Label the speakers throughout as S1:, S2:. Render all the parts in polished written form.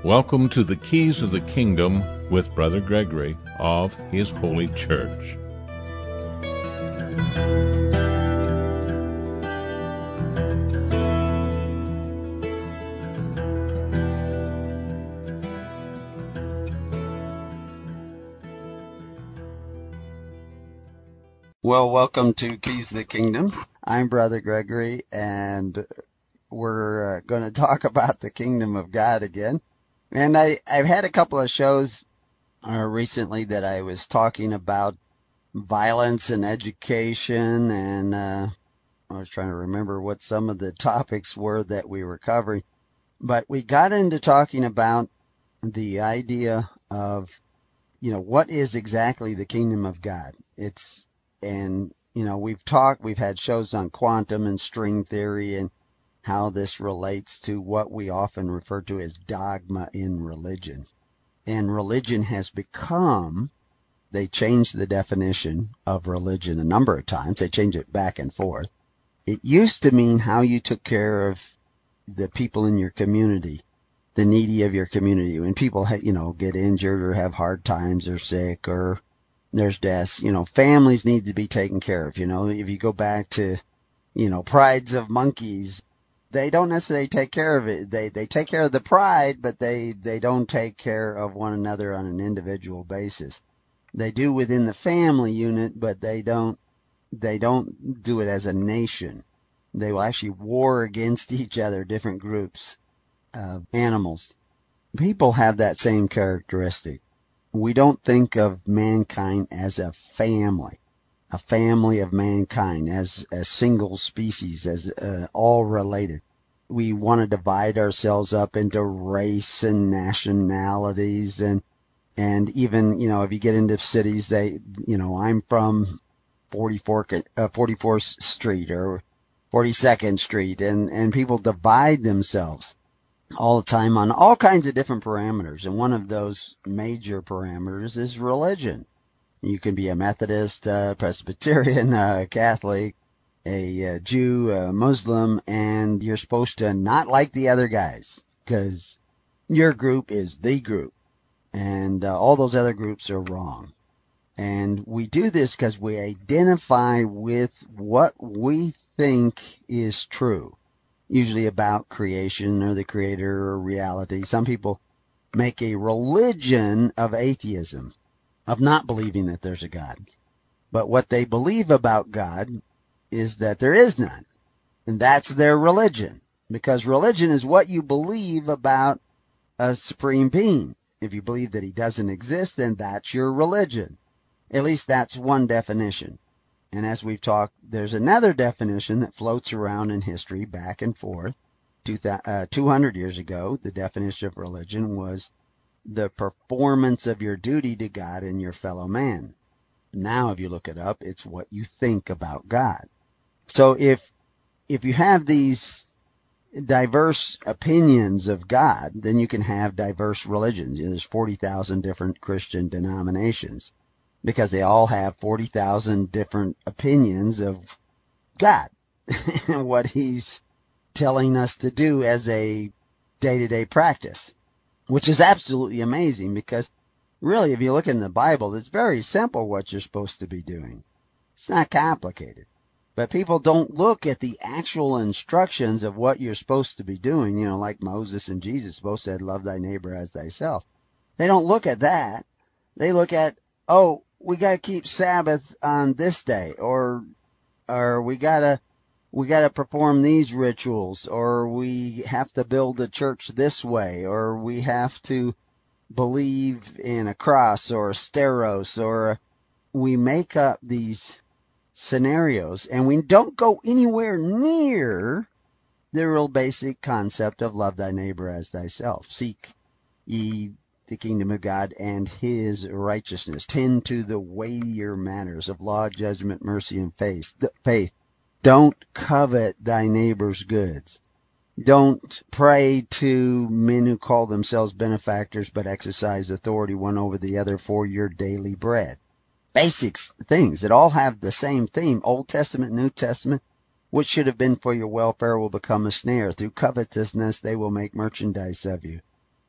S1: Welcome to the Keys of the Kingdom with Brother Gregory of His Holy Church.
S2: Well, welcome to Keys of the Kingdom. I'm Brother Gregory, and we're going to talk about the Kingdom of God again. And I've had a couple of shows recently that I was talking about violence and education, and I was trying to remember what some of the topics were that we were covering. But we got into talking about the idea of, what is exactly the Kingdom of God? We've had shows on quantum and string theory and how this relates to what we often refer to as dogma in religion. And religion has they changed the definition of religion a number of times. They changed it back and forth. It used to mean how you took care of the people in your community, the needy of your community. When people, get injured or have hard times or sick or there's deaths, families need to be taken care of. If you go back to, prides of monkeys, they don't necessarily take care of it. They take care of the pride, but they don't take care of one another on an individual basis. They do within the family unit, but they don't do it as a nation. They will actually war against each other, different groups of animals. People have that same characteristic. We don't think of mankind as a family of mankind, as a single species, as all related. We want to divide ourselves up into race and nationalities, and even, if you get into cities, I'm from 44th Street or 42nd Street, and people divide themselves all the time on all kinds of different parameters. And one of those major parameters is religion. You can be a Methodist, Presbyterian, Catholic, a Jew, a Muslim, and you're supposed to not like the other guys because your group is the group, and all those other groups are wrong. And we do this because we identify with what we think is true, usually about creation or the creator or reality. Some people make a religion of atheism, of not believing that there's a God. But what they believe about God is that there is none. And that's their religion, because religion is what you believe about a supreme being. If you believe that he doesn't exist, then that's your religion. At least that's one definition. And as we've talked, there's another definition that floats around in history back and forth. 200 years ago, the definition of religion was the performance of your duty to God and your fellow man. Now, if you look it up, it's what you think about God. So if you have these diverse opinions of God, then you can have diverse religions. There's 40,000 different Christian denominations, because they all have 40,000 different opinions of God and what he's telling us to do as a day-to-day practice, which is absolutely amazing, because really, if you look in the Bible, it's very simple what you're supposed to be doing. It's not complicated. But people don't look at the actual instructions of what you're supposed to be doing, like Moses and Jesus both said, love thy neighbor as thyself. They don't look at that. They look at, we got to keep Sabbath on this day, or we got to perform these rituals, or we have to build a church this way, or we have to believe in a cross or a steros, or we make up these scenarios, and we don't go anywhere near the real basic concept of love thy neighbor as thyself. Seek ye the kingdom of God and his righteousness. Tend to the weightier matters of law, judgment, mercy, and faith. Don't covet thy neighbor's goods. Don't pray to men who call themselves benefactors but exercise authority one over the other for your daily bread. Basic things that all have the same theme. Old Testament, New Testament. What should have been for your welfare will become a snare. Through covetousness they will make merchandise of you.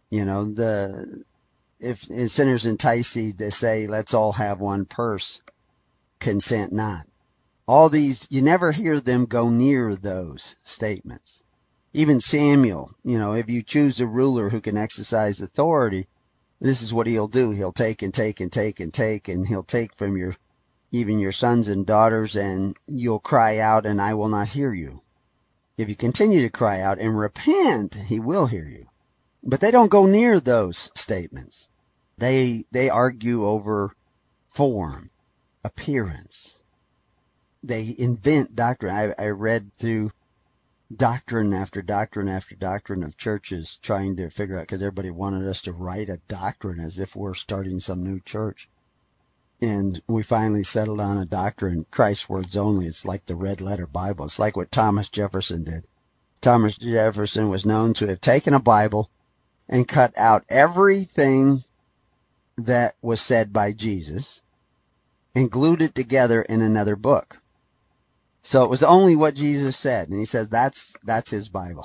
S2: You know, if sinners entice thee to say, let's all have one purse, consent not. All these, you never hear them go near those statements. Even Samuel, if you choose a ruler who can exercise authority, this is what he'll do. He'll take and take and take and take, and he'll take from even your sons and daughters, and you'll cry out, and I will not hear you. If you continue to cry out and repent, he will hear you. But they don't go near those statements. They argue over form, appearance. They invent doctrine. I read through doctrine after doctrine after doctrine of churches trying to figure out, because everybody wanted us to write a doctrine as if we're starting some new church. And we finally settled on a doctrine, Christ's words only. It's like the red letter Bible. It's like what Thomas Jefferson did. Thomas Jefferson was known to have taken a Bible and cut out everything that was said by Jesus and glued it together in another book. So it was only what Jesus said. And he said, that's his Bible.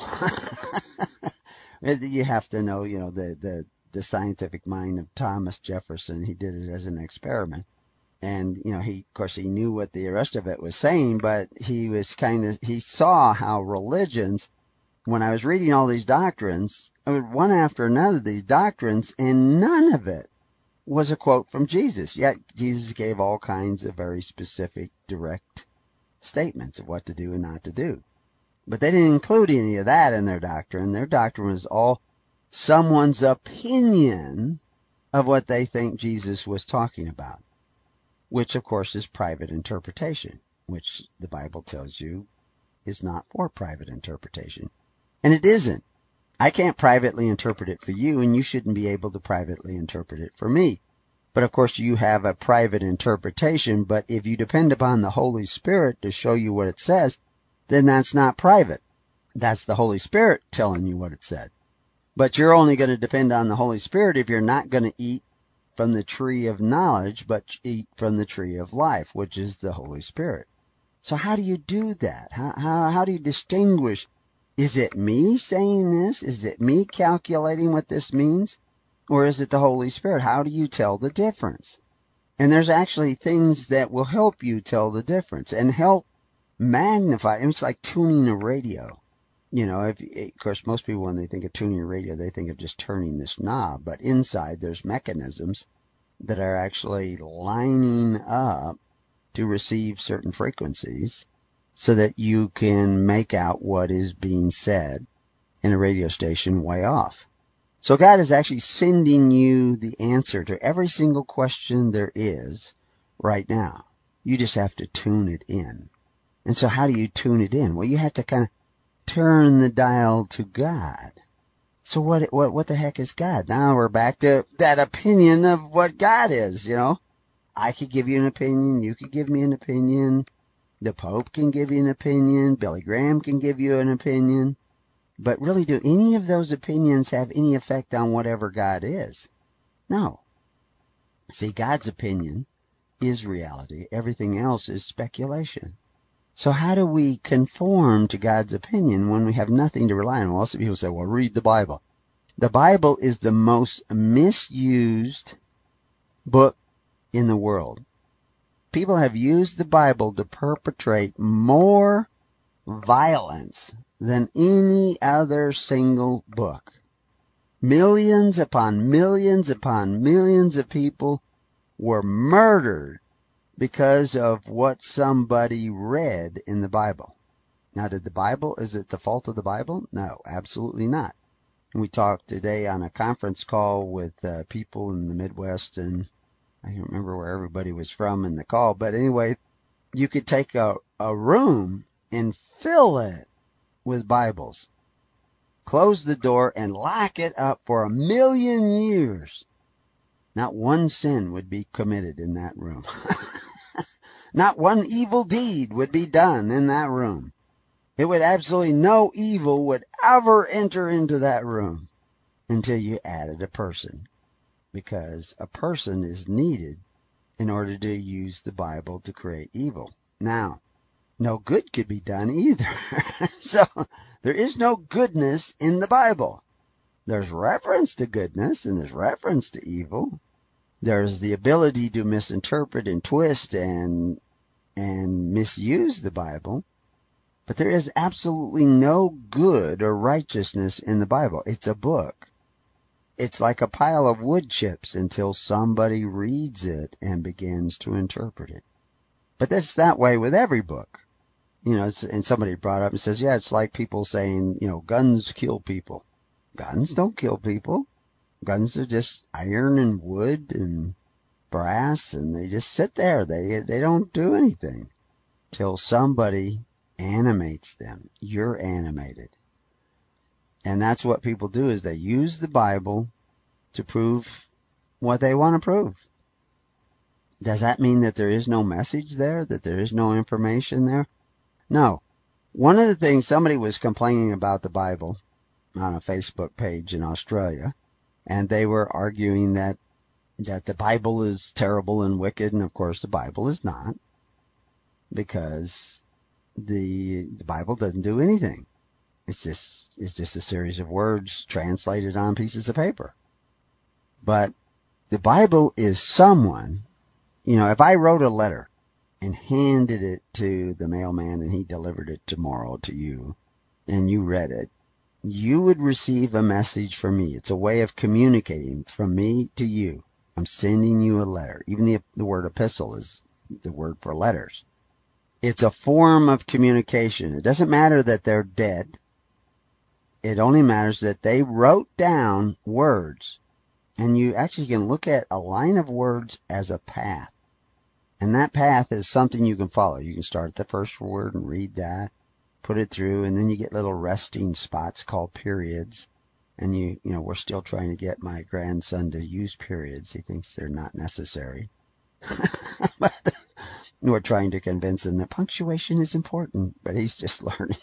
S2: You have to know, the scientific mind of Thomas Jefferson. He did it as an experiment. And, of course, he knew what the rest of it was saying, but he saw how religions, when I was reading all these doctrines, one after another, these doctrines, and none of it was a quote from Jesus. Yet Jesus gave all kinds of very specific, direct statements of what to do and not to do. But they didn't include any of that in their doctrine. Their doctrine was all someone's opinion of what they think Jesus was talking about, which, of course, is private interpretation, which the Bible tells you is not for private interpretation. And it isn't. I can't privately interpret it for you, and you shouldn't be able to privately interpret it for me. But, of course, you have a private interpretation, but if you depend upon the Holy Spirit to show you what it says, then that's not private. That's the Holy Spirit telling you what it said. But you're only going to depend on the Holy Spirit if you're not going to eat from the tree of knowledge, but eat from the tree of life, which is the Holy Spirit. So how do you do that? How do you distinguish? Is it me saying this? Is it me calculating what this means? Or is it the Holy Spirit? How do you tell the difference? And there's actually things that will help you tell the difference and help magnify. It's like tuning a radio. Of course, most people, when they think of tuning a radio, they think of just turning this knob. But inside, there's mechanisms that are actually lining up to receive certain frequencies so that you can make out what is being said in a radio station way off. So God is actually sending you the answer to every single question there is right now. You just have to tune it in. And so how do you tune it in? Well, you have to kind of turn the dial to God. So what the heck is God? Now we're back to that opinion of what God is, I could give you an opinion. You could give me an opinion. The Pope can give you an opinion. Billy Graham can give you an opinion. But really, do any of those opinions have any effect on whatever God is? No. See, God's opinion is reality. Everything else is speculation. So how do we conform to God's opinion when we have nothing to rely on? Well, some people say, well, read the Bible. The Bible is the most misused book in the world. People have used the Bible to perpetrate more violence than any other single book. Millions upon millions upon millions of people were murdered because of what somebody read in the Bible. Now, is it the fault of the Bible? No, absolutely not. We talked today on a conference call with people in the Midwest, and I don't remember where everybody was from in the call, but anyway, you could take a room and fill it with Bibles, close the door and lock it up for 1,000,000 years. Not one sin would be committed in that room. Not one evil deed would be done in that room. It would absolutely no evil would ever enter into that room until you added a person, because a person is needed in order to use the Bible to create evil. Now, no good could be done either. So there is no goodness in the Bible. There's reference to goodness and there's reference to evil. There's the ability to misinterpret and twist and misuse the Bible. But there is absolutely no good or righteousness in the Bible. It's a book. It's like a pile of wood chips until somebody reads it and begins to interpret it. But that's that way with every book. And somebody brought up and says, yeah, it's like people saying, guns kill people. Guns don't kill people. Guns are just iron and wood and brass, and they just sit there. They don't do anything till somebody animates them. You're animated. And that's what people do, is they use the Bible to prove what they want to prove. Does that mean that there is no message there, that there is no information there? No. One of the things, somebody was complaining about the Bible on a Facebook page in Australia, and they were arguing that the Bible is terrible and wicked, and of course the Bible is not, because the Bible doesn't do anything. It's just a series of words translated on pieces of paper. But the Bible is someone, if I wrote a letter and handed it to the mailman and he delivered it tomorrow to you and you read it, you would receive a message from me. It's a way of communicating from me to you. I'm sending you a letter. Even the word epistle is the word for letters. It's a form of communication. It doesn't matter that they're dead. It only matters that they wrote down words. And you actually can look at a line of words as a path. And that path is something you can follow. You can start at the first word and read that, put it through, and then you get little resting spots called periods. And we're still trying to get my grandson to use periods. He thinks they're not necessary. But we're trying to convince him that punctuation is important, but he's just learning.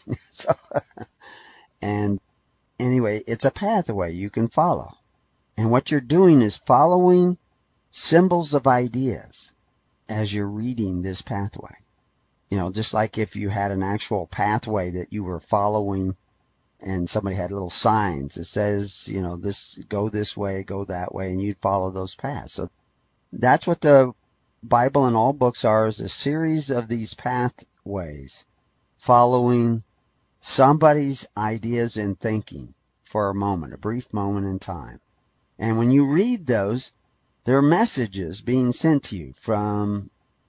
S2: And anyway, it's a pathway you can follow. And what you're doing is following symbols of ideas as you're reading this pathway. Just like if you had an actual pathway that you were following and somebody had little signs that says, this, go this way, go that way, and you'd follow those paths. So that's what the Bible and all books are, is a series of these pathways following somebody's ideas and thinking for a moment, a brief moment in time. And when you read those, there are messages being sent to you from,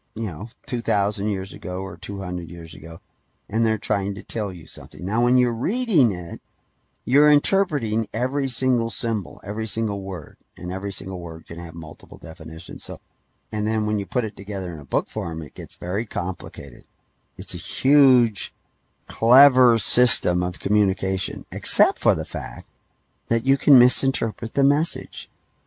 S2: 2,000 years ago or 200 years ago, and they're trying to tell you something. Now, when you're reading it, you're interpreting every single symbol, every single word, and every single word can have multiple definitions. And then when you put it together in a book form, it gets very complicated. It's a huge, clever system of communication, except for the fact that you can misinterpret the message.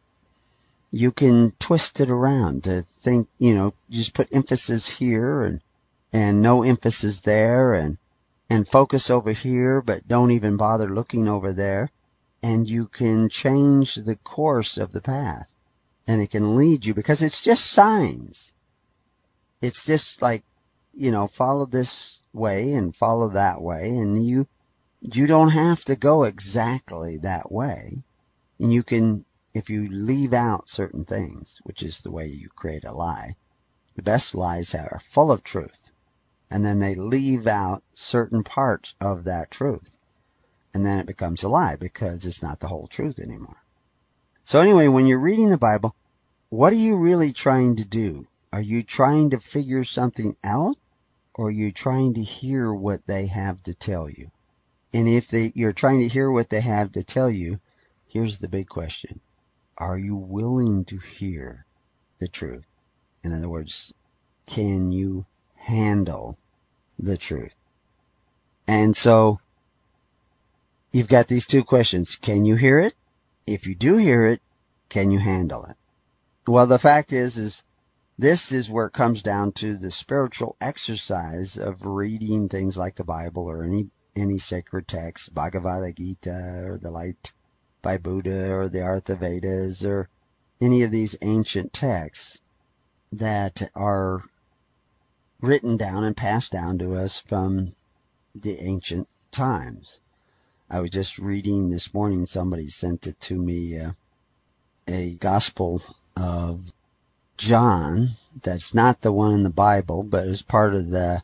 S2: You can twist it around to think, just put emphasis here and no emphasis there and focus over here, but don't even bother looking over there. And you can change the course of the path, and it can lead you, because it's just signs. It's just like, follow this way and follow that way, and you don't have to go exactly that way. And you can, if you leave out certain things, which is the way you create a lie, the best lies are full of truth. And then they leave out certain parts of that truth. And then it becomes a lie because it's not the whole truth anymore. So anyway, when you're reading the Bible, what are you really trying to do? Are you trying to figure something out, or are you trying to hear what they have to tell you? And if you're trying to hear what they have to tell you, here's the big question. Are you willing to hear the truth? In other words, can you handle the truth? And so you've got these two questions. Can you hear it? If you do hear it, can you handle it? Well, the fact is this is where it comes down to the spiritual exercise of reading things like the Bible or any sacred text, Bhagavad Gita or the Light by Buddha or the Artha Vedas or any of these ancient texts that are written down and passed down to us from the ancient times. I was just reading this morning, somebody sent it to me, a Gospel of John that's not the one in the Bible, but is part of the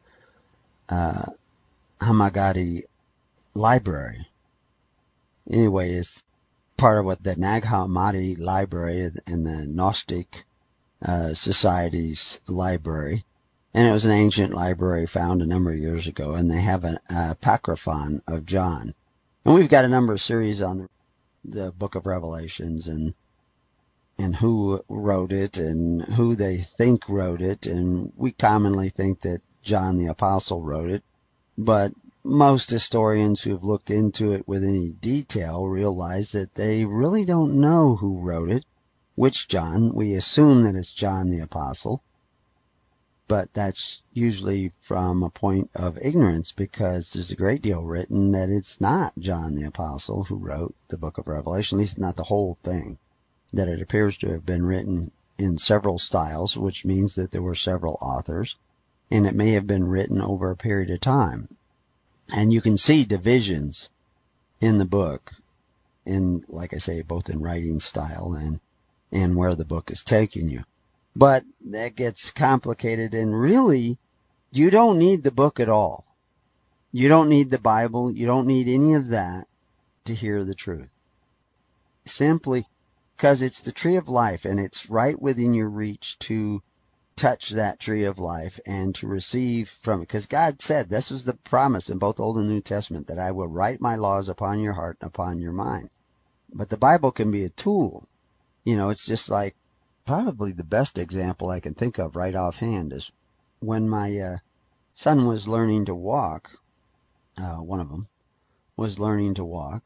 S2: Hamagadi library. Anyway, it's part of what the Nag Hammadi library and the Gnostic Society's library. And it was an ancient library found a number of years ago, and they have an apocryphon of John. And we've got a number of series on the book of Revelations and who wrote it and who they think wrote it. And we commonly think that John the Apostle wrote it, but most historians who have looked into it with any detail realize that they really don't know who wrote it, which John. We assume that it's John the Apostle, but that's usually from a point of ignorance, because there's a great deal written that it's not John the Apostle who wrote the book of Revelation, at least not the whole thing, that it appears to have been written in several styles, which means that there were several authors, and it may have been written over a period of time. And you can see divisions in the book, in, like I say, both in writing style and where the book is taking you. But that gets complicated, and really, you don't need the book at all. You don't need the Bible. You don't need any of that to hear the truth. Simply because it's the tree of life, and it's right within your reach to touch that tree of life and to receive from it. Because God said, this was the promise in both Old and New Testament, that I will write my laws upon your heart and upon your mind. But the Bible can be a tool. You know, it's just like, probably the best example I can think of right offhand is when my son was learning to walk. One of them was learning to walk.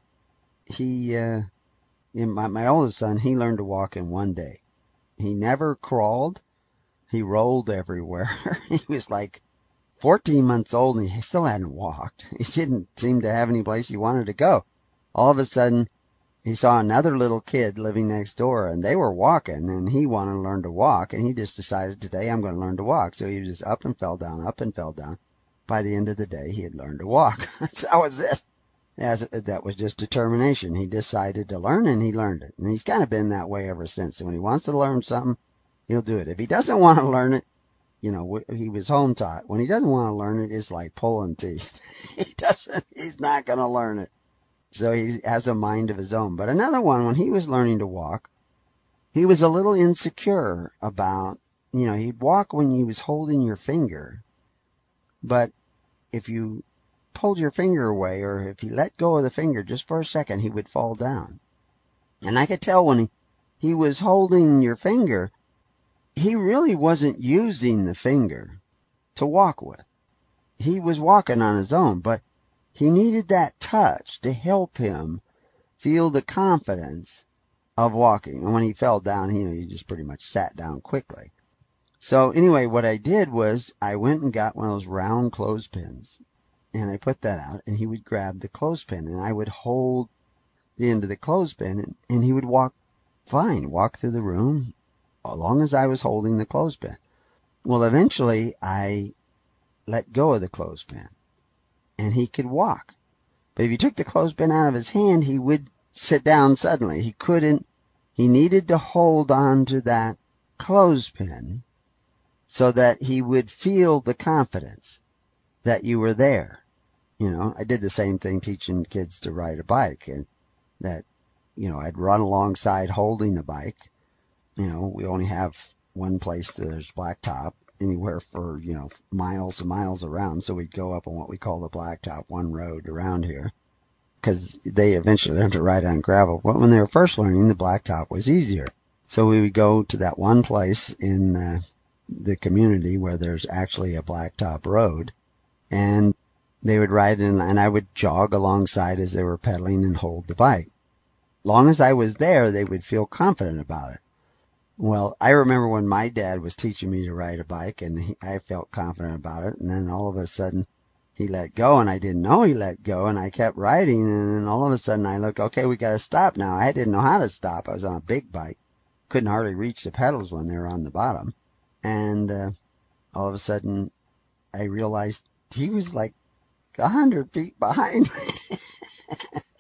S2: My oldest son, he learned to walk in one day. He never crawled. He rolled everywhere. He was like 14 months old, and he still hadn't walked. He didn't seem to have any place he wanted to go. All of a sudden, he saw another little kid living next door, and they were walking, and he wanted to learn to walk, and he just decided, today I'm going to learn to walk. So he was just up and fell down, up and fell down. By the end of the day, he had learned to walk. That was it. That was just determination. He decided to learn, and he learned it. And he's kind of been that way ever since. And when he wants to learn something, he'll do it. If he doesn't want to learn it, you know, he was home taught. When he doesn't want to learn it, it's like pulling teeth. He's not going to learn it. So he has a mind of his own. But another one, when he was learning to walk, he was a little insecure about, you know, he'd walk when he was holding your finger. But if you pulled your finger away, or if he let go of the finger just for a second, he would fall down. And I could tell when he was holding your finger, he really wasn't using the finger to walk with. He was walking on his own, but he needed that touch to help him feel the confidence of walking. And when he fell down, he just pretty much sat down quickly. So anyway, what I did was I went and got one of those round clothespins, and I put that out, and he would grab the clothespin, and I would hold the end of the clothespin, and he would walk fine, walk through the room, as long as I was holding the clothespin. Well, eventually I let go of the clothespin, and he could walk. But if you took the clothespin out of his hand, he would sit down suddenly. He couldn't. He needed to hold on to that clothespin so that he would feel the confidence that you were there. You know, I did the same thing teaching kids to ride a bike, and that, I'd run alongside holding the bike. We only have one place there's blacktop anywhere for, miles and miles around. So we'd go up on what we call the blacktop, one road around here, because they eventually learned to ride on gravel. But when they were first learning, the blacktop was easier. So we would go to that one place in the community where there's actually a blacktop road, and they would ride in, and I would jog alongside as they were pedaling and hold the bike. Long as I was there, they would feel confident about it. Well, I remember when my dad was teaching me to ride a bike, and I felt confident about it, and then all of a sudden he let go, and I didn't know he let go, and I kept riding, and then all of a sudden I looked, okay, we got to stop now. I didn't know how to stop. I was on a big bike. Couldn't hardly reach the pedals when they were on the bottom. And all of a sudden I realized he was like 100 feet behind me.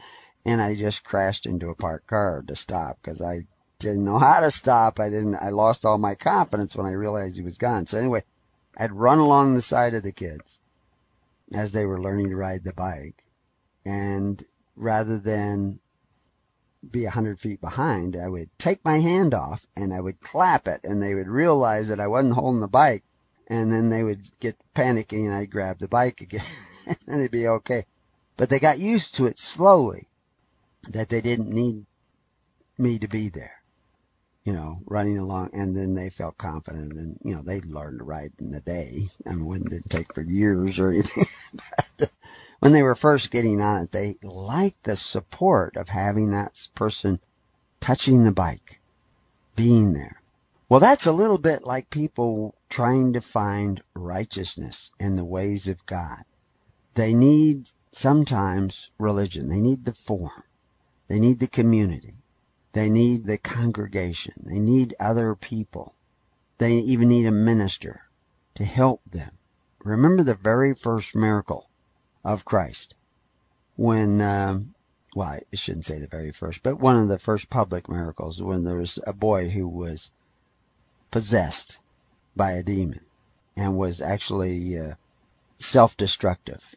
S2: and I just crashed into a parked car to stop because I didn't know how to stop. I lost all my confidence when I realized he was gone. So anyway, I'd run along the side of the kids as they were learning to ride the bike. And rather than be 100 feet behind, I would take my hand off and I would clap it, and they would realize that I wasn't holding the bike, and then they would get panicky and I'd grab the bike again and they'd be okay. But they got used to it slowly, that they didn't need me to be there, running along, and then they felt confident, and, they learned to ride in a day. I mean, it didn't take for years or anything. But when they were first getting on it, they liked the support of having that person touching the bike, being there. Well, that's a little bit like people trying to find righteousness in the ways of God. They need sometimes religion. They need the form. They need the community. They need the congregation. They need other people. They even need a minister to help them. Remember the very first miracle of Christ when, I shouldn't say the very first, but one of the first public miracles, when there was a boy who was possessed by a demon and was actually self-destructive.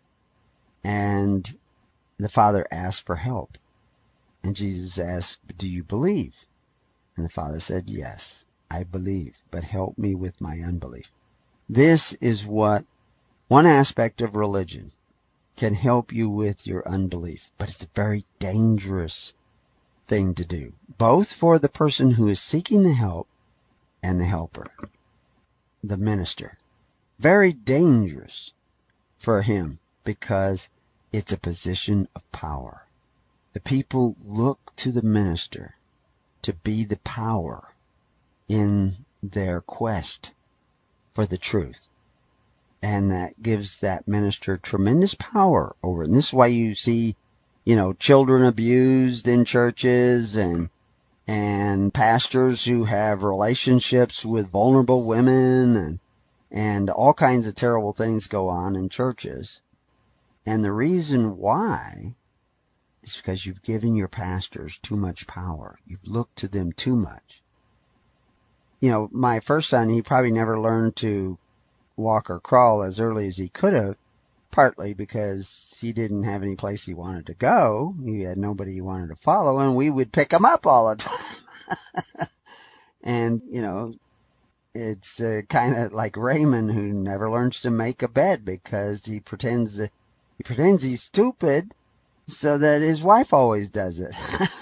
S2: And the father asked for help. And Jesus asked, "Do you believe?" And the father said, "Yes, I believe, but help me with my unbelief." This is what one aspect of religion can help you with your unbelief, but it's a very dangerous thing to do, both for the person who is seeking the help and the helper, the minister. Very dangerous for him because it's a position of power. The people look to the minister to be the power in their quest for the truth. And that gives that minister tremendous power over it. And this is why you see, children abused in churches and pastors who have relationships with vulnerable women and all kinds of terrible things go on in churches. And the reason why is because you've given your pastors too much power. You've looked to them too much. My first son, he probably never learned to walk or crawl as early as he could have, partly because he didn't have any place he wanted to go. He had nobody he wanted to follow, and we would pick him up all the time. And, it's kind of like Raymond, who never learns to make a bed because he pretends he's stupid so that his wife always does it.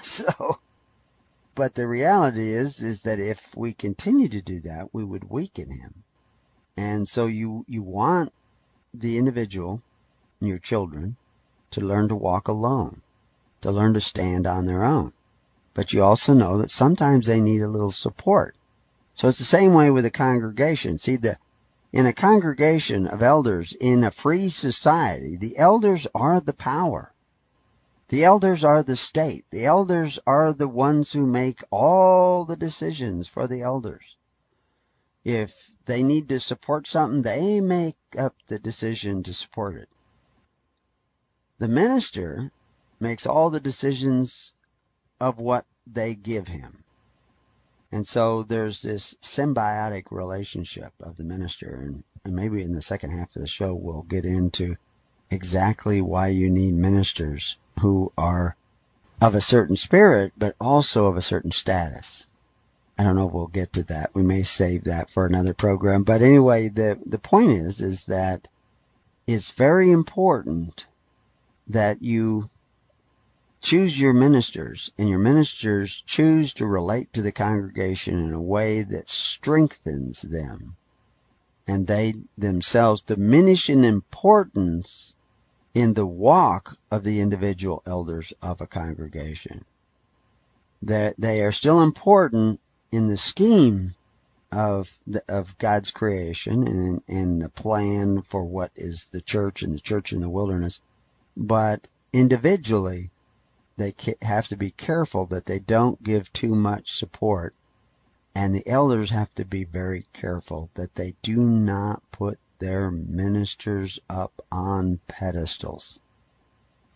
S2: But the reality is that if we continue to do that, we would weaken him. And so you want the individual, your children, to learn to walk alone, to learn to stand on their own. But you also know that sometimes they need a little support. So it's the same way with a congregation. See, in a congregation of elders in a free society, the elders are the power. The elders are the state. The elders are the ones who make all the decisions for the elders. If they need to support something, they make up the decision to support it. The minister makes all the decisions of what they give him. And so there's this symbiotic relationship of the minister. And maybe in the second half of the show, we'll get into exactly why you need ministers who are of a certain spirit, but also of a certain status. I don't know if we'll get to that. We may save that for another program. But anyway, the point is that it's very important that you choose your ministers, and your ministers choose to relate to the congregation in a way that strengthens them, and they themselves diminish in importance in the walk of the individual elders of a congregation. That they are still important in the scheme of God's creation and the plan for what is the church and the church in the wilderness. But individually, they have to be careful that they don't give too much support. And the elders have to be very careful that they do not put their ministers up on pedestals.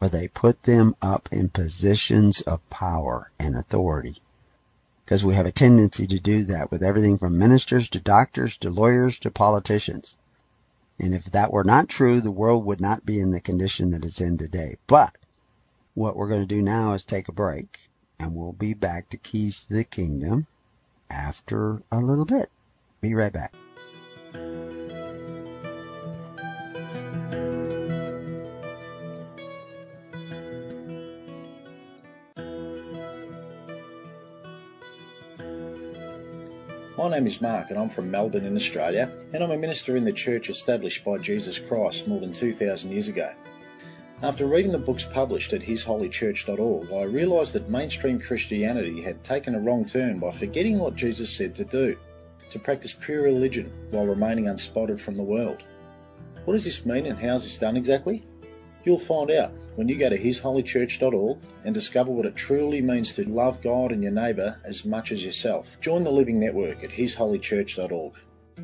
S2: or they put them up in positions of power and authority. Because we have a tendency to do that with everything from ministers to doctors to lawyers to politicians. And if that were not true, the world would not be in the condition that it's in today. But what we're going to do now is take a break, and we'll be back to Keys to the Kingdom after a little bit. Be right back.
S3: My name is Mark and I'm from Melbourne in Australia, and I'm a minister in the church established by Jesus Christ more than 2,000 years ago. After reading the books published at hisholychurch.org, I realised that mainstream Christianity had taken a wrong turn by forgetting what Jesus said to do, to practice pure religion while remaining unspotted from the world. What does this mean and how is this done exactly? You'll find out when you go to hisholychurch.org and discover what it truly means to love God and your neighbour as much as yourself. Join the Living Network at hisholychurch.org.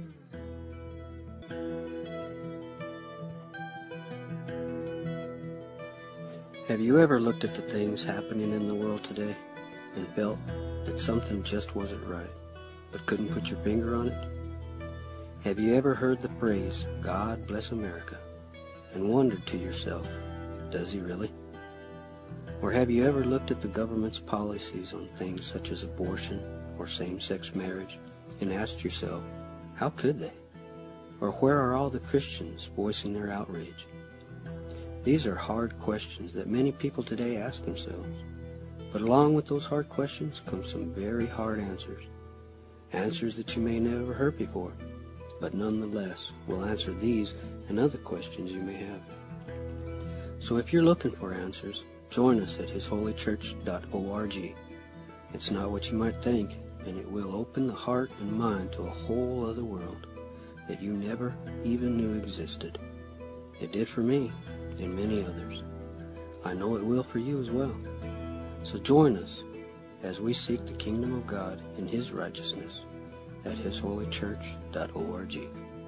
S4: Have you ever looked at the things happening in the world today and felt that something just wasn't right, but couldn't put your finger on it? Have you ever heard the phrase, "God bless America," and wondered to yourself, does he really? Or have you ever looked at the government's policies on things such as abortion or same-sex marriage and asked yourself, how could they? Or where are all the Christians voicing their outrage? These are hard questions that many people today ask themselves. But along with those hard questions come some very hard answers. Answers that you may never heard before, but nonetheless will answer these and other questions you may have. So if you're looking for answers, join us at hisholychurch.org. It's not what you might think, and it will open the heart and mind to a whole other world that you never even knew existed. It did for me and many others. I know it will for you as well. So join us as we seek the kingdom of God and His righteousness at hisholychurch.org.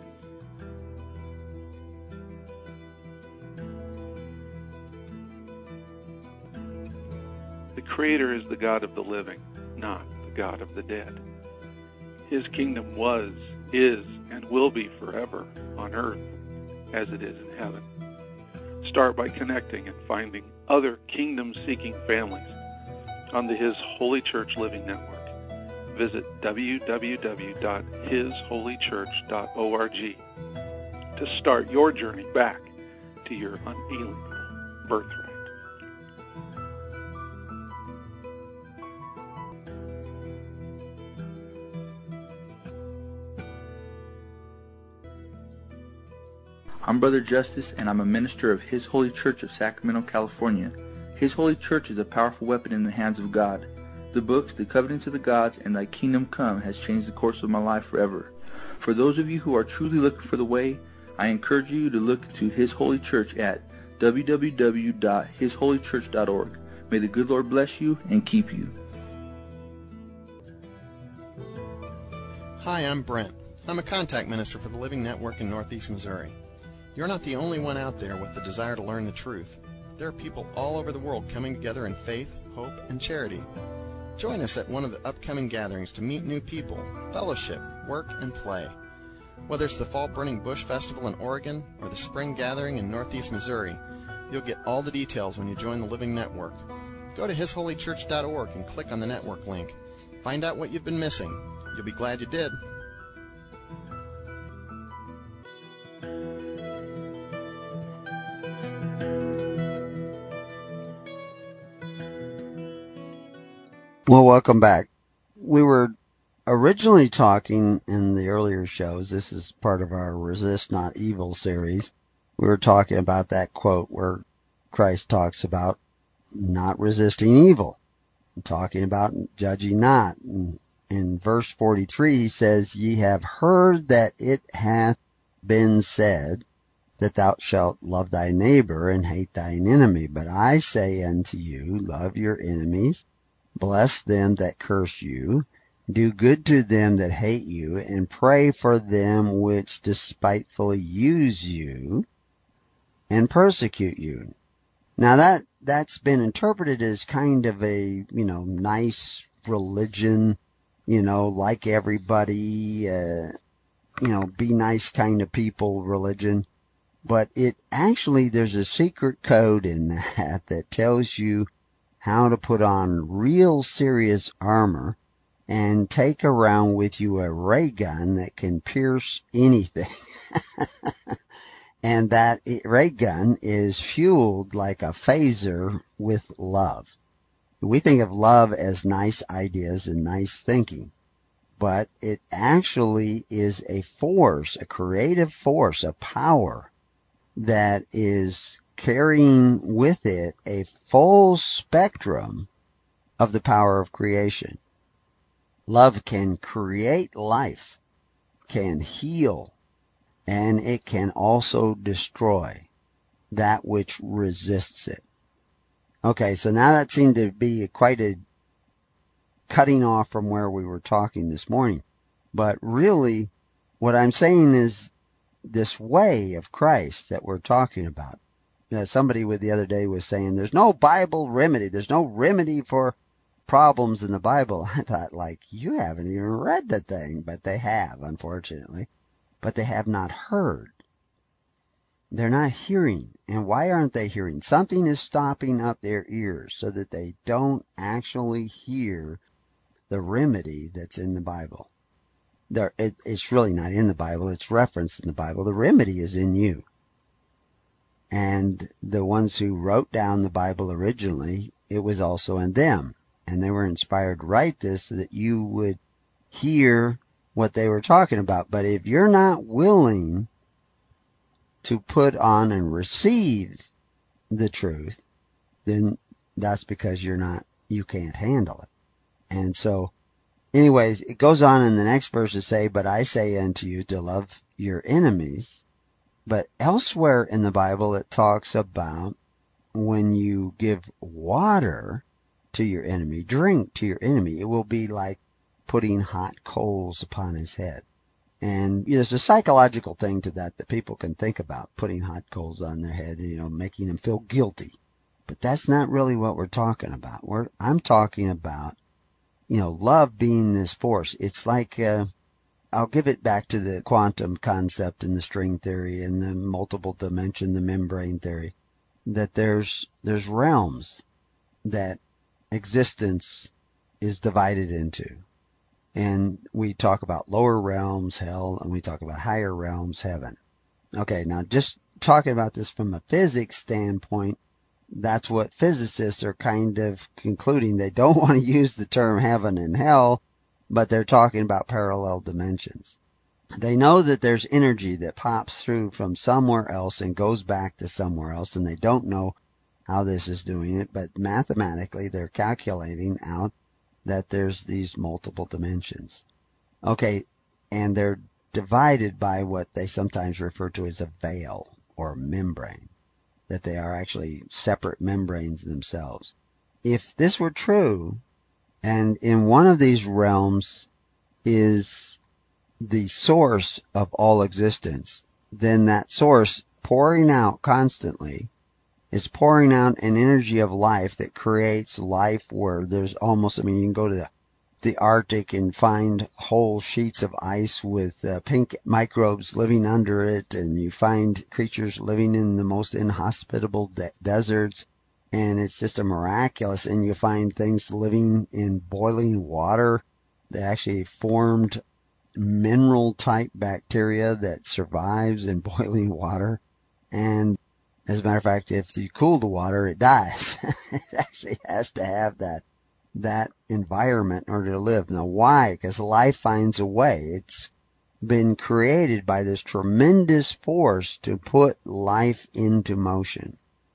S5: The Creator is the God of the living, not the God of the dead. His kingdom was, is, and will be forever on earth as it is in heaven. Start by connecting and finding other kingdom-seeking families on the His Holy Church Living Network. Visit www.hisholychurch.org to start your journey back to your unalienable birthright.
S6: I'm Brother Justice, and I'm a minister of His Holy Church of Sacramento, California. His Holy Church is a powerful weapon in the hands of God. The books, The Covenants of the Gods, and Thy Kingdom Come has changed the course of my life forever. For those of you who are truly looking for the way, I encourage you to look to His Holy Church at www.hisholychurch.org. May the good Lord bless you and keep you.
S7: Hi, I'm Brent. I'm a contact minister for the Living Network in Northeast Missouri. You're not the only one out there with the desire to learn the truth. There are people all over the world coming together in faith, hope, and charity. Join us at one of the upcoming gatherings to meet new people, fellowship, work, and play. Whether it's the Fall Burning Bush Festival in Oregon or the Spring Gathering in Northeast Missouri, you'll get all the details when you join the Living Network. Go to hisholychurch.org and click on the network link. Find out what you've been missing. You'll be glad you did.
S2: Well, welcome back. We were originally talking in the earlier shows, this is part of our Resist Not Evil series, we were talking about that quote where Christ talks about not resisting evil, talking about judging not. In verse 43 he says, Ye have heard that it hath been said that thou shalt love thy neighbor and hate thine enemy. But I say unto you, love your enemies, bless them that curse you, do good to them that hate you, and pray for them which despitefully use you and persecute you. Now that's been interpreted as kind of a, nice religion, like everybody, be nice kind of people religion. But there's a secret code in that tells you how to put on real serious armor and take around with you a ray gun that can pierce anything. And that ray gun is fueled like a phaser with love. We think of love as nice ideas and nice thinking, but it actually is a force, a creative force, a power that is carrying with it a full spectrum of the power of creation. Love can create life, can heal, and it can also destroy that which resists it. Okay, so now that seemed to be quite a cutting off from where we were talking this morning. But really, what I'm saying is this way of Christ that we're talking about. Somebody the other day was saying there's no Bible remedy. There's no remedy for problems in the Bible. I thought, you haven't even read the thing, but they have, unfortunately. But they have not heard. They're not hearing. And why aren't they hearing? Something is stopping up their ears so that they don't actually hear the remedy that's in the Bible. It's really not in the Bible. It's referenced in the Bible. The remedy is in you. And the ones who wrote down the Bible originally, it was also in them. And they were inspired to write this so that you would hear what they were talking about. But if you're not willing to put on and receive the truth, then that's because you can't handle it. And so, anyways, it goes on in the next verse to say, but I say unto you to love your enemies. But elsewhere in the Bible, it talks about when you give water to your enemy, drink to your enemy, it will be like putting hot coals upon his head. And there's a psychological thing to that people can think about, putting hot coals on their head, making them feel guilty. But that's not really what we're talking about. I'm talking about, love being this force. It's like, I'll give it back to the quantum concept and the string theory and the multiple dimension, the membrane theory, that there's realms that existence is divided into. And we talk about lower realms, hell, and we talk about higher realms, heaven. Okay, now just talking about this from a physics standpoint, that's what physicists are kind of concluding. They don't want to use the term heaven and hell, but they're talking about parallel dimensions. They know that there's energy that pops through from somewhere else and goes back to somewhere else, and they don't know how this is doing it, but mathematically they're calculating out that there's these multiple dimensions. Okay, and they're divided by what they sometimes refer to as a veil or membrane, that they are actually separate membranes themselves. If this were true, and in one of these realms is the source of all existence, then that source pouring out constantly is pouring out an energy of life that creates life where there's almost, you can go to the Arctic and find whole sheets of ice with pink microbes living under it, and you find creatures living in the most inhospitable deserts, and it's just a miraculous, and you find things living in boiling water that actually formed mineral type bacteria that survives in boiling water. And as a matter of fact, if you cool the water, it dies. It actually has to have that environment in order to live. Now, why? Because life finds a way. It's been created by this tremendous force to put life into motion.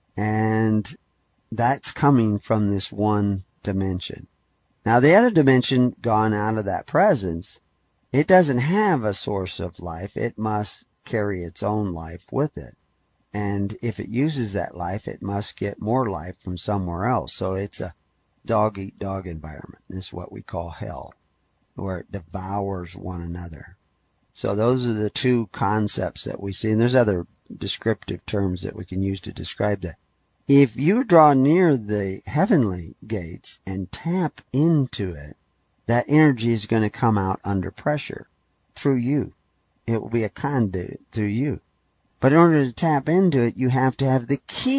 S2: And that's coming from this one dimension. Now, the other dimension, gone out of that presence, it doesn't have a source of life. It must carry its own life with it. And if it uses that life, it must get more life from somewhere else. So it's a dog-eat-dog environment. This is what we call hell, where it devours one another. So those are the two concepts that we see. And there's other descriptive terms that we can use to describe that. If you draw near the heavenly gates and tap into it, that energy is going to come out under pressure through you. It will be a conduit through you. But in order to tap into it, you have to have the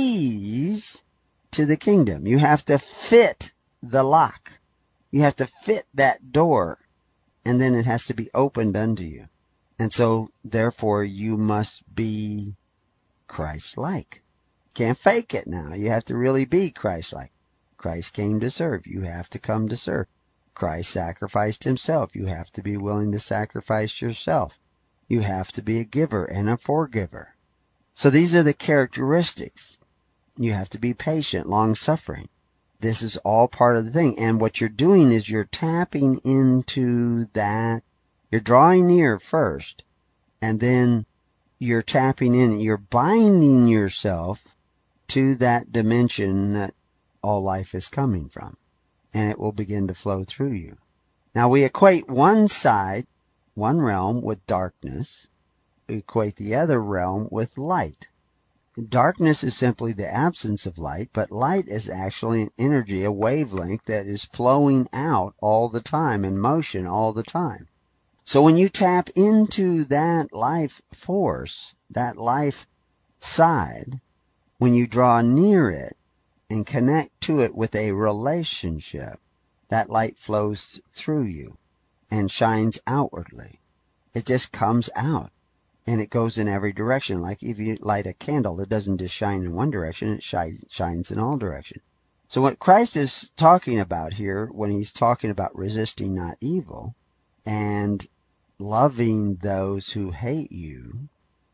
S2: keys to the kingdom. You have to fit the lock. You have to fit that door, and then it has to be opened unto you. And so, therefore, you must be Christ-like. Can't fake it now. You have to really be Christ-like. Christ came to serve. You have to come to serve. Christ sacrificed himself. You have to be willing to sacrifice yourself. You have to be a giver and a forgiver. So these are the characteristics. You have to be patient, long-suffering. This is all part of the thing. And what you're doing is you're tapping into that. You're drawing near first, and then you're tapping in. You're binding yourself to that dimension that all life is coming from, and it will begin to flow through you. Now we equate one side, one realm, with darkness. We equate the other realm with light. Darkness is simply the absence of light, but light is actually an energy, a wavelength that is flowing out all the time, in motion all the time. So when you tap into that life force, that life side, when you draw near it and connect to it with a relationship, that light flows through you and shines outwardly. It just comes out, and it goes in every direction. Like if you light a candle, it doesn't just shine in one direction, it shines in all directions. So what Christ is talking about here, when he's talking about resisting not evil and loving those who hate you,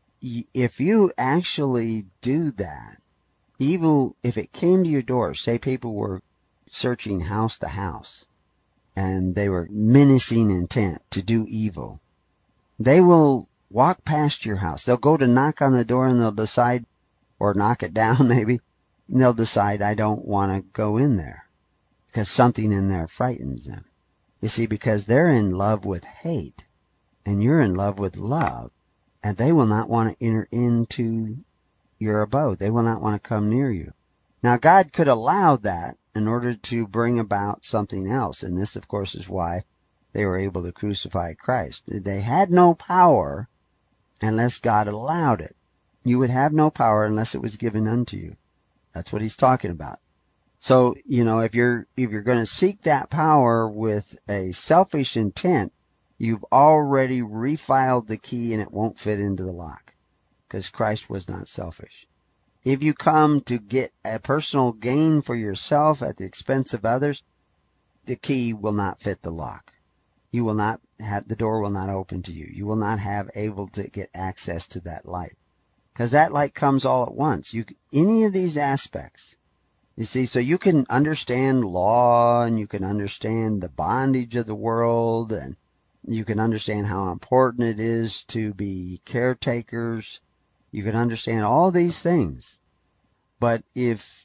S2: if you actually do that, evil, if it came to your door, say people were searching house to house, and they were menacing intent to do evil, they will walk past your house. They'll go to knock on the door, and they'll decide, or knock it down maybe, and they'll decide, I don't want to go in there, because something in there frightens them. You see, because they're in love with hate, and you're in love with love, and they will not want to enter into your abode. They will not want to come near you. Now, God could allow that in order to bring about something else, and this, of course, is why they were able to crucify Christ. They had no power unless God allowed it. You would have no power unless it was given unto you. That's what he's talking about. So, if you're going to seek that power with a selfish intent, you've already refiled the key and it won't fit into the lock, because Christ was not selfish. If you come to get a personal gain for yourself at the expense of others, the key will not fit the lock. You will not have, the door will not open to you. You will not have able to get access to that light, because that light comes all at once. Any of these aspects, you see, so you can understand law, and you can understand the bondage of the world, and you can understand how important it is to be caretakers. You can understand all these things. But if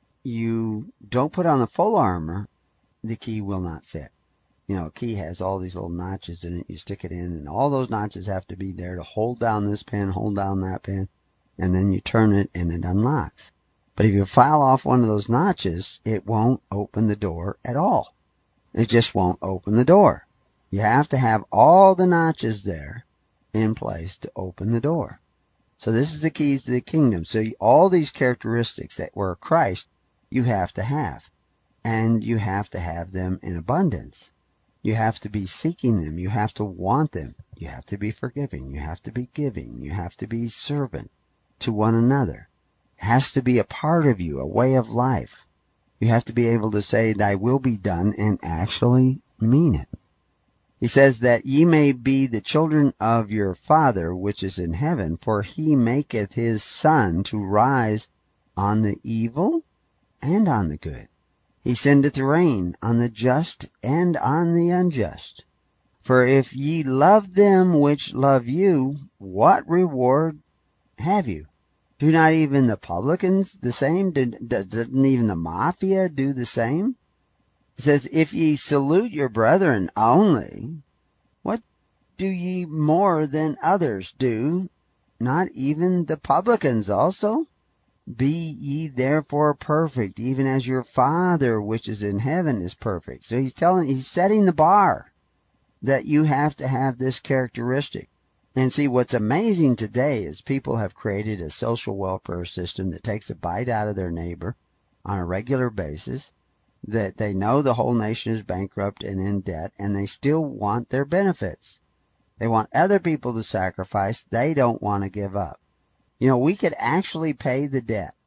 S2: you don't put on the full armor, the key will not fit. A key has all these little notches in it. You stick it in, and all those notches have to be there to hold down this pin, hold down that pin, and then you turn it and it unlocks. But if you file off one of those notches, it won't open the door at all. It just won't open the door. You have to have all the notches there in place to open the door. So this is the keys to the kingdom. So all these characteristics that were Christ, you have to have. And you have to have them in abundance. You have to be seeking them. You have to want them. You have to be forgiving. You have to be giving. You have to be servant to one another. It has to be a part of you, a way of life. You have to be able to say, thy will be done, and actually mean it. He says that ye may be the children of your Father which is in heaven, for he maketh his sun to rise on the evil and on the good. He sendeth rain on the just and on the unjust. For if ye love them which love you, what reward have you? Do not even the publicans the same? Doesn't even the mafia do the same? It says, if ye salute your brethren only, what do ye more than others do? Not even the publicans also? Be ye therefore perfect, even as your Father which is in heaven is perfect. So he's setting the bar that you have to have this characteristic. And see, what's amazing today is people have created a social welfare system that takes a bite out of their neighbor on a regular basis, that they know the whole nation is bankrupt and in debt, and they still want their benefits. They want other people to sacrifice. They don't want to give up. You know, we could actually pay the debt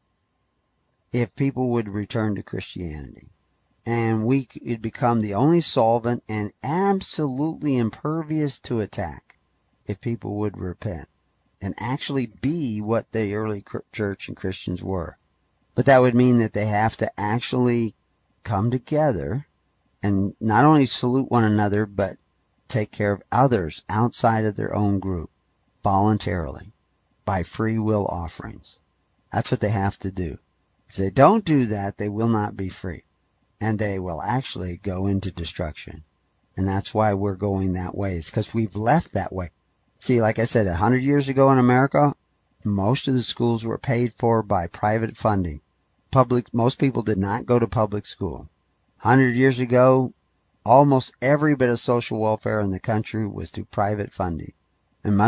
S2: if people would return to Christianity. And we could become the only solvent and absolutely impervious to attack if people would repent and actually be what the early church and Christians were. But that would mean that they have to actually come together and not only salute one another, but take care of others outside of their own group voluntarily by free will offerings. That's what they have to do. If they don't do that, they will not be free, and they will actually go into destruction. And that's why we're going that way. It's because we've left that way. See, like I said, 100 years ago in America, most of the schools were paid for by private funding. Most people did not go to public school. 100 years ago, almost every bit of social welfare in the country was through private funding. And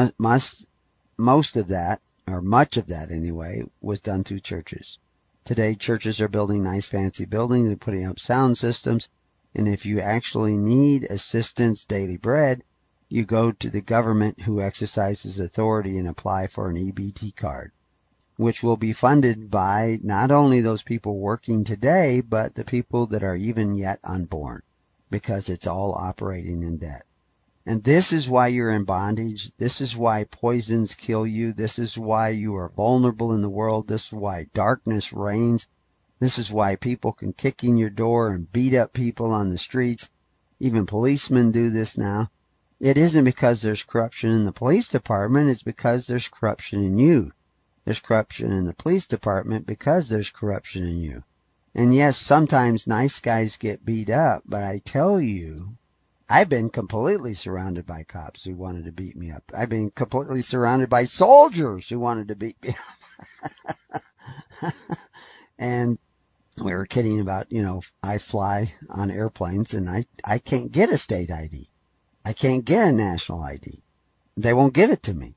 S2: most of that, or much of that anyway, was done through churches. Today, churches are building nice fancy buildings and putting up sound systems. And if you actually need assistance, daily bread, you go to the government who exercises authority and apply for an EBT card, which will be funded by not only those people working today, but the people that are even yet unborn, because it's all operating in debt. And this is why you're in bondage. This is why poisons kill you. This is why you are vulnerable in the world. This is why darkness reigns. This is why people can kick in your door and beat up people on the streets. Even policemen do this now. It isn't because there's corruption in the police department. It's because there's corruption in you. There's corruption in the police department because there's corruption in you. And yes, sometimes nice guys get beat up, but I tell you, I've been completely surrounded by cops who wanted to beat me up. I've been completely surrounded by soldiers who wanted to beat me up. And we were kidding about, I fly on airplanes and I can't get a state ID. I can't get a national ID. They won't give it to me.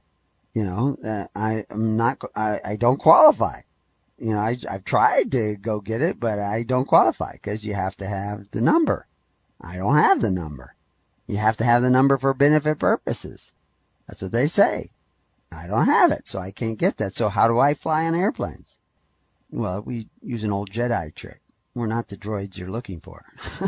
S2: I don't qualify. I've tried to go get it, but I don't qualify because you have to have the number. I don't have the number. You have to have the number for benefit purposes. That's what they say. I don't have it, so I can't get that. So how do I fly on airplanes? Well, we use an old Jedi trick. We're not the droids you're looking for.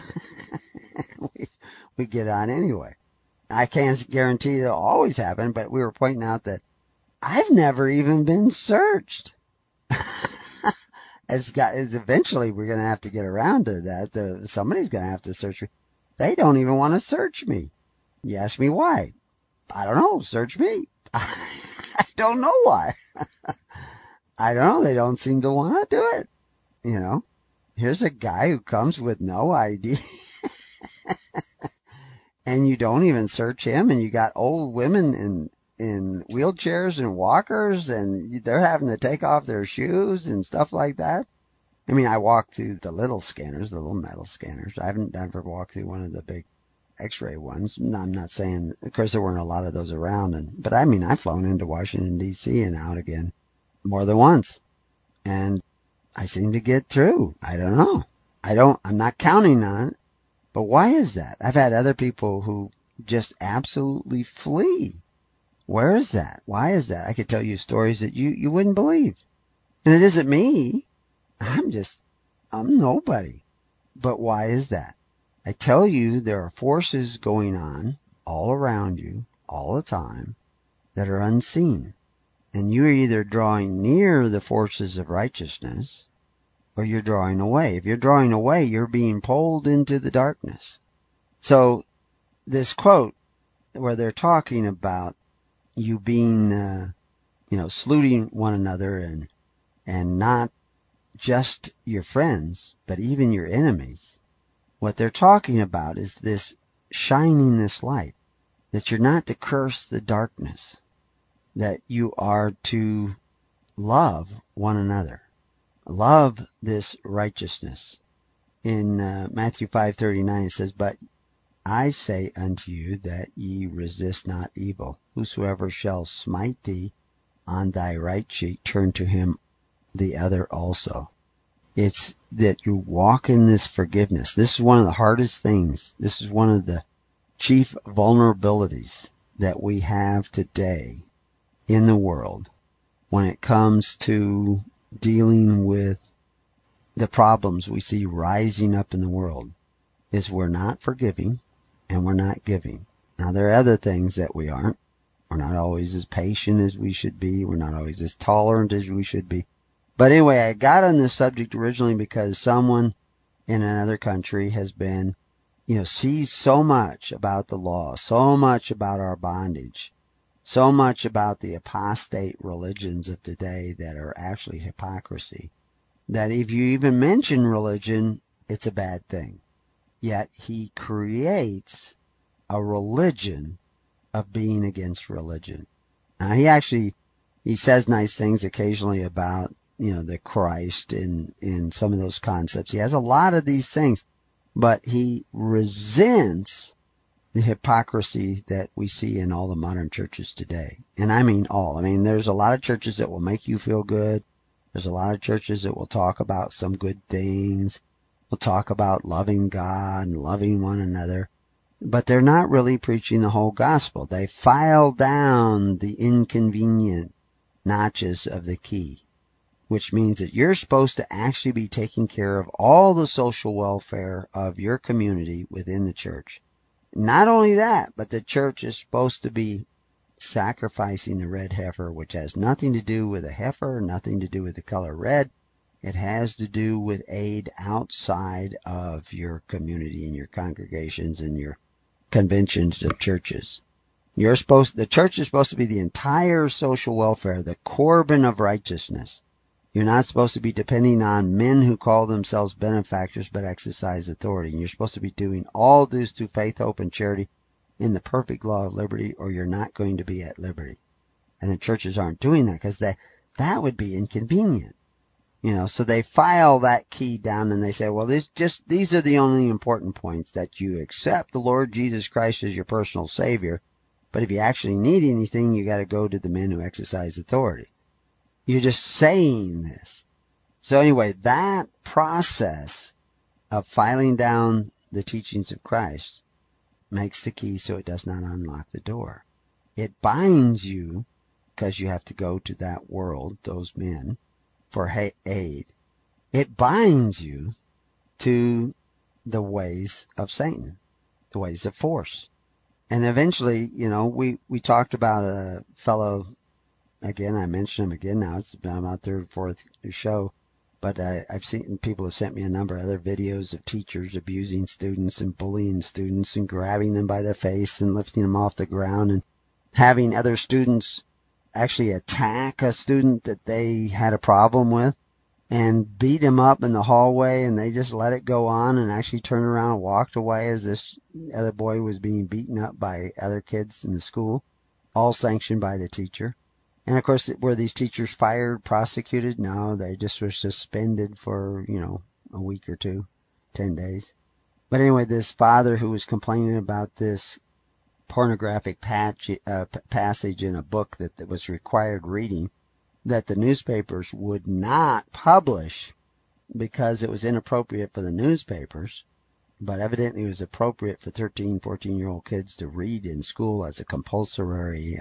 S2: we get on anyway. I can't guarantee it'll always happen, but we were pointing out that I've never even been searched. Eventually we're going to have to get around to that. Somebody's going to have to search me. They don't even want to search me. You ask me why. I don't know. Search me. I don't know why. I don't know. They don't seem to want to do it. Here's a guy who comes with no ID. And you don't even search him, and you got old women in wheelchairs and walkers, and they're having to take off their shoes and stuff like that. I mean, I walked through the little scanners, the little metal scanners. I haven't ever walked through one of the big X-ray ones. I'm not saying, of course, there weren't a lot of those around, but I mean, I've flown into Washington, D.C. and out again more than once, and I seem to get through. I don't know. I'm not counting on it, but why is that? I've had other people who just absolutely flee. Where is that? Why is that? I could tell you stories that you wouldn't believe. And it isn't me. I'm nobody. But why is that? I tell you, there are forces going on all around you, all the time, that are unseen. And you're either drawing near the forces of righteousness, or you're drawing away. If you're drawing away, you're being pulled into the darkness. So, this quote, where they're talking about you being, saluting one another and not just your friends, but even your enemies. What they're talking about is this shining this light, that you're not to curse the darkness, that you are to love one another. love this righteousness. In Matthew 5:39 it says, "But I say unto you that ye resist not evil. Whosoever shall smite thee on thy right cheek, turn to him the other also." It's that you walk in this forgiveness. This is one of the hardest things. This is one of the chief vulnerabilities that we have today in the world when it comes to dealing with the problems we see rising up in the world, is we're not forgiving and we're not giving. Now, there are other things that we aren't. We're not always as patient as we should be. We're not always as tolerant as we should be. But anyway, I got on this subject originally because someone in another country has been, sees so much about the law, so much about our bondage, so much about the apostate religions of today that are actually hypocrisy, that if you even mention religion, it's a bad thing. Yet he creates a religion of being against religion. Now, he says nice things occasionally about, the Christ in some of those concepts. He has a lot of these things, but he resents the hypocrisy that we see in all the modern churches today. And I mean all. I mean, there's a lot of churches that will make you feel good. There's a lot of churches that will talk about some good things. Will talk about loving God and loving one another. But they're not really preaching the whole gospel. They file down the inconvenient notches of the key, which means that you're supposed to actually be taking care of all the social welfare of your community within the church. Not only that, but the church is supposed to be sacrificing the red heifer, which has nothing to do with a heifer, nothing to do with the color red. It has to do with aid outside of your community and your congregations and your conventions of churches. The church is supposed to be the entire social welfare, the Corban of righteousness. You're not supposed to be depending on men who call themselves benefactors but exercise authority. And you're supposed to be doing all this through faith, hope, and charity in the perfect law of liberty, or you're not going to be at liberty. And the churches aren't doing that because that would be inconvenient. So they file that key down and they say, well, these are the only important points, that you accept the Lord Jesus Christ as your personal Savior. But if you actually need anything, you got to go to the men who exercise authority. You're just saying this. So anyway, that process of filing down the teachings of Christ makes the key so it does not unlock the door. It binds you because you have to go to that world, those men, for aid. It binds you to the ways of Satan, the ways of force. And eventually, we talked about a fellow. Again, I mention him again now. It's been about third or fourth show. But I've seen people have sent me a number of other videos of teachers abusing students and bullying students and grabbing them by their face and lifting them off the ground and having other students actually attack a student that they had a problem with and beat him up in the hallway, and they just let it go on and actually turned around and walked away as this other boy was being beaten up by other kids in the school, all sanctioned by the teacher. And of course, were these teachers fired, prosecuted? No, they just were suspended for, a week or two, 10 days. But anyway, this father who was complaining about this pornographic passage in a book that was required reading, that the newspapers would not publish because it was inappropriate for the newspapers, but evidently it was appropriate for 13, 14-year-old kids to read in school as a compulsory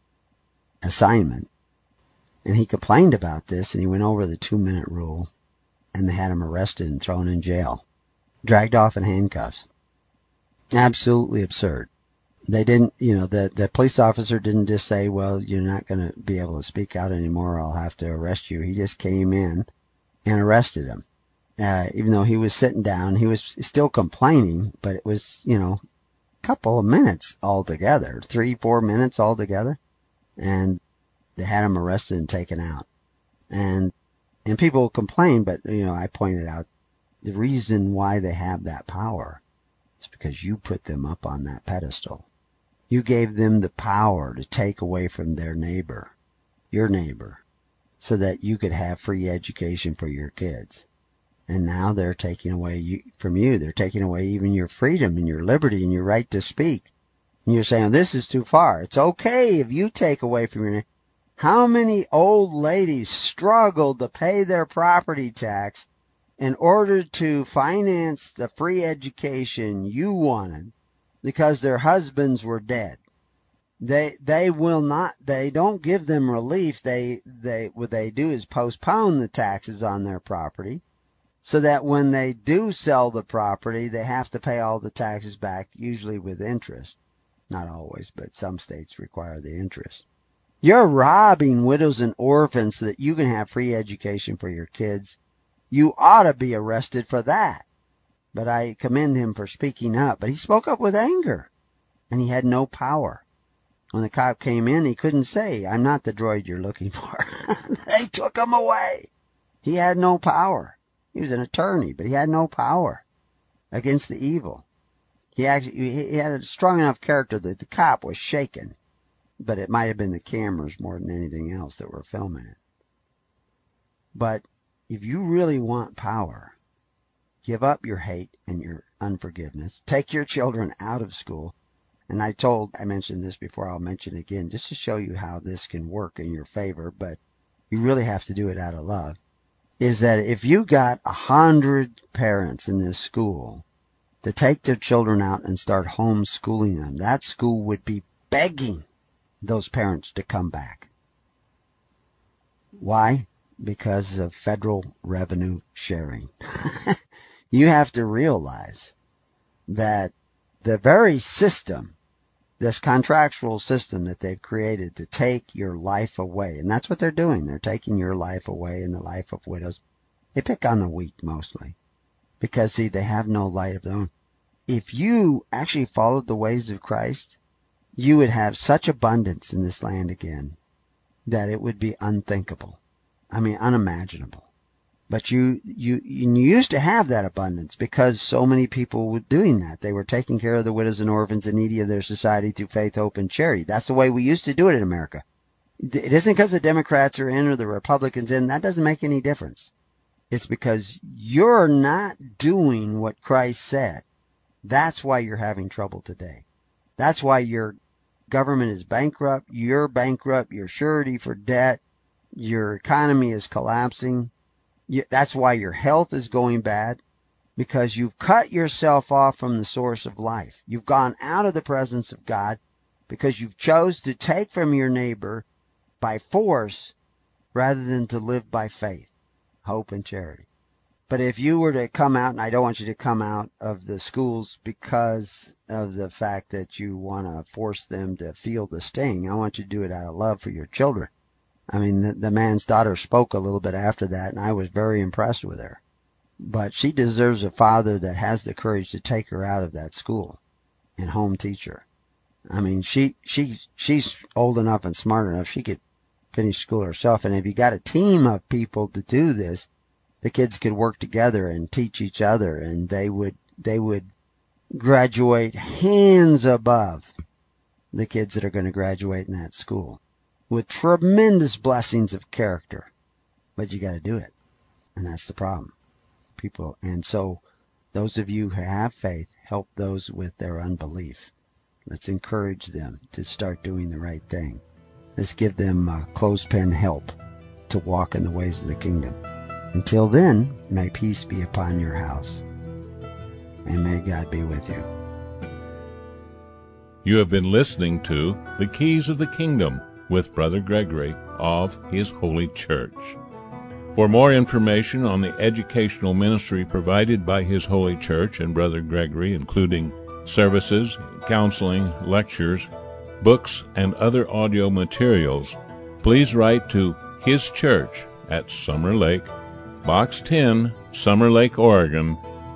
S2: assignment. And he complained about this, and he went over the 2-minute rule, and they had him arrested and thrown in jail, dragged off in handcuffs. Absolutely absurd. They didn't, the police officer didn't just say, well, you're not going to be able to speak out anymore, I'll have to arrest you. He just came in and arrested him. Even though he was sitting down, he was still complaining, but it was, a couple of minutes altogether, 3-4 minutes altogether. And they had him arrested and taken out. And people complain, but, I pointed out the reason why they have that power is because you put them up on that pedestal. You gave them the power to take away from their neighbor, your neighbor, so that you could have free education for your kids. And now they're taking away from you. They're taking away even your freedom and your liberty and your right to speak. And you're saying, this is too far. It's okay if you take away from your neighbor. How many old ladies struggled to pay their property tax in order to finance the free education you wanted because their husbands were dead? They will not, they don't give them relief. What they do is postpone the taxes on their property so that when they do sell the property, they have to pay all the taxes back, usually with interest. Not always, but some states require the interest. You're robbing widows and orphans so that you can have free education for your kids. You ought to be arrested for that. But I commend him for speaking up. But he spoke up with anger, and he had no power. When the cop came in, he couldn't say, I'm not the droid you're looking for. They took him away. He had no power. He was an attorney, but he had no power against the evil. He had a strong enough character that the cop was shaken. But it might have been the cameras more than anything else that were filming it. But if you really want power, give up your hate and your unforgiveness. Take your children out of school. And I mentioned this before, I'll mention it again, just to show you how this can work in your favor, but you really have to do it out of love, is that if you got 100 parents in this school to take their children out and start homeschooling them, that school would be begging those parents to come back. Why? Because of federal revenue sharing. You have to realize that the very system, this contractual system that they've created to take your life away, and that's what they're doing. They're taking your life away and the life of widows. They pick on the weak mostly because, see, they have no light of their own. If you actually followed the ways of Christ, you would have such abundance in this land again that it would be unthinkable. I mean, unimaginable. But you used to have that abundance because so many people were doing that. They were taking care of the widows and orphans and needy of their society through faith, hope, and charity. That's the way we used to do it in America. It isn't because the Democrats are in or the Republicans in. That doesn't make any difference. It's because you're not doing what Christ said. That's why you're having trouble today. That's why your government is bankrupt. You're bankrupt. You're surety for debt. Your economy is collapsing. That's why your health is going bad, because you've cut yourself off from the source of life. You've gone out of the presence of God because you've chose to take from your neighbor by force rather than to live by faith, hope, and charity. But if you were to come out, and I don't want you to come out of the schools because of the fact that you want to force them to feel the sting, I want you to do it out of love for your children. I mean, the man's daughter spoke a little bit after that, and I was very impressed with her. But she deserves a father that has the courage to take her out of that school and home teach her. I mean, she's old enough and smart enough. She could finish school herself. And if you got a team of people to do this, the kids could work together and teach each other, and they would graduate hands above the kids that are going to graduate in that school, with tremendous blessings of character. But you got to do it. And that's the problem. People. And so those of you who have faith, help those with their unbelief. Let's encourage them to start doing the right thing. Let's give them clothespin help to walk in the ways of the kingdom. Until then, may peace be upon your house. And may God be with you.
S1: You have been listening to The Keys of the Kingdom with Brother Gregory of His Holy Church. For more information on the educational ministry provided by His Holy Church and Brother Gregory, including services, counseling, lectures, books, and other audio materials, please write to His Church at Summer Lake, Box 10, Summer Lake, Oregon,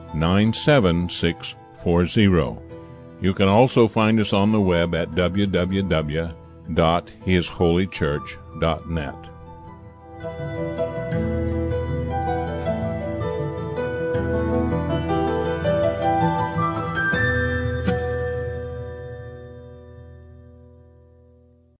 S1: 97640. You can also find us on the web at www.hisholychurch.net.